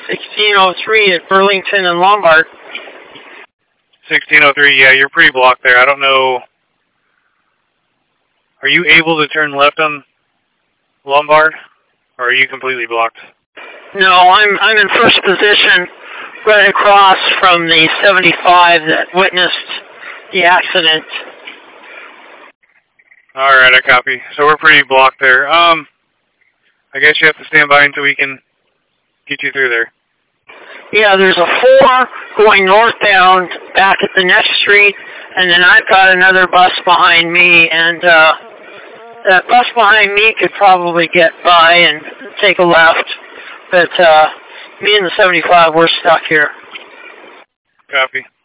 1603 at Burlington and Lombard. 1603, yeah, you're pretty blocked there. I don't know. Are you able to turn left on Lombard, or are you completely blocked? No, I'm in first position, right across from the 75 that witnessed the accident. All right, I copy. So we're pretty blocked there. I guess you have to stand by until we can get you through there. Yeah, there's a 4 going northbound back at the next street, and then I've got another bus behind me, and that bus behind me could probably get by and take a left, but me and the 75, we're stuck here. Copy.